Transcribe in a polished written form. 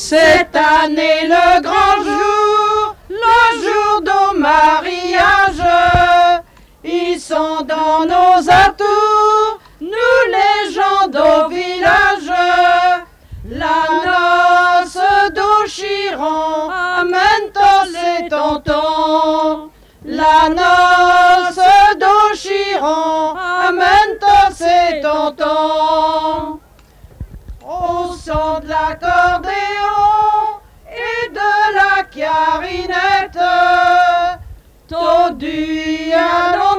Cette année le grand jour, le jour du mariage, ils sont dans nos atours, nous les gens du village. La noce d'Auchiron amène tous ses tontons. La noce d'Auchiron amène tous ses tontons. Au son de l'accordéon et de la clarinette, tordu à